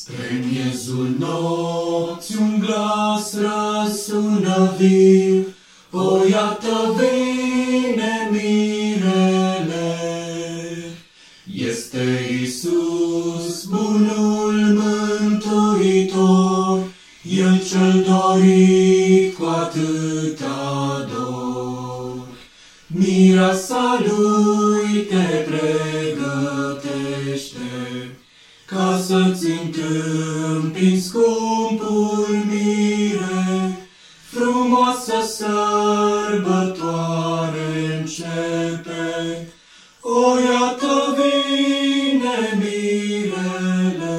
Spre miezul nopții un glas răsună viu, o iată vine mirele. Este Iisus, bunul mântuitor, El cel dorit cu atâta dor. Mireasa Lui te pregătește, ca să-ți întâmpini scumpul mire. Frumoasă sărbătoare începe, o iată vine mirele.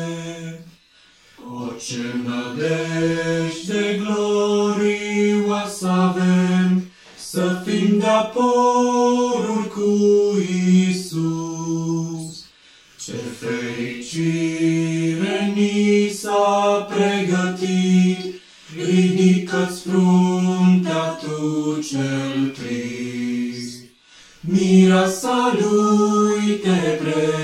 O ce nădejde glorioasă avem, să fim de-a poruri cu Iisus. Ce fericire ni s-a pregătit, ridică-ți fruntea tu cel trist. Mireasa Lui te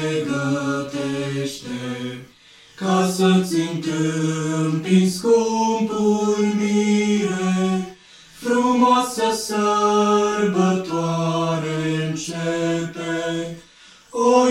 pregătește, ca să-ți întâmpini scumpul mire. Frumoasă sărbătoare începe, o